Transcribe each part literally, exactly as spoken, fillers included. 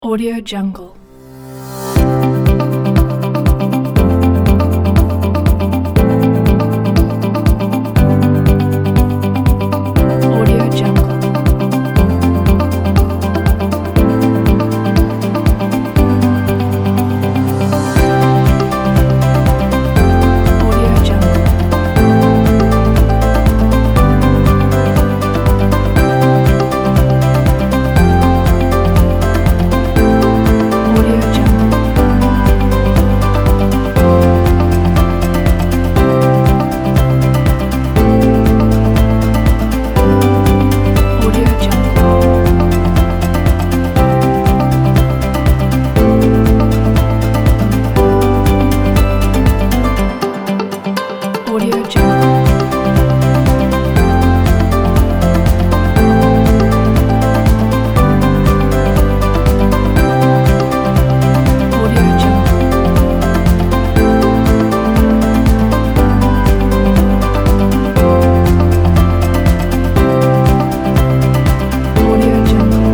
Audio Jungle. Audio Jungle. Audio Jungle. Audio Jungle. Audio Jungle. Audio Jungle. Audio Jungle. Audio Jungle.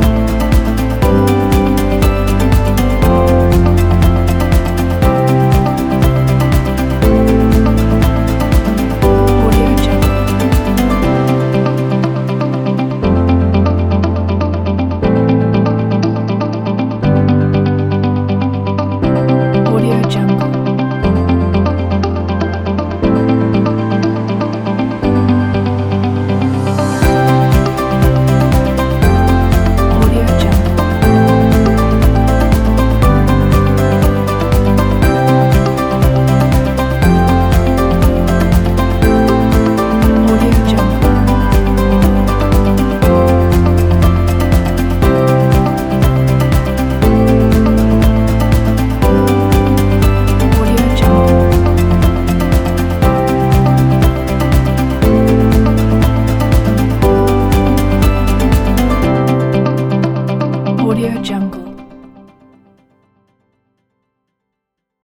Audio Jungle. Audio Jungle. Audio Jungle. Audio Jungle. Audio Jungle. Audio Jungle.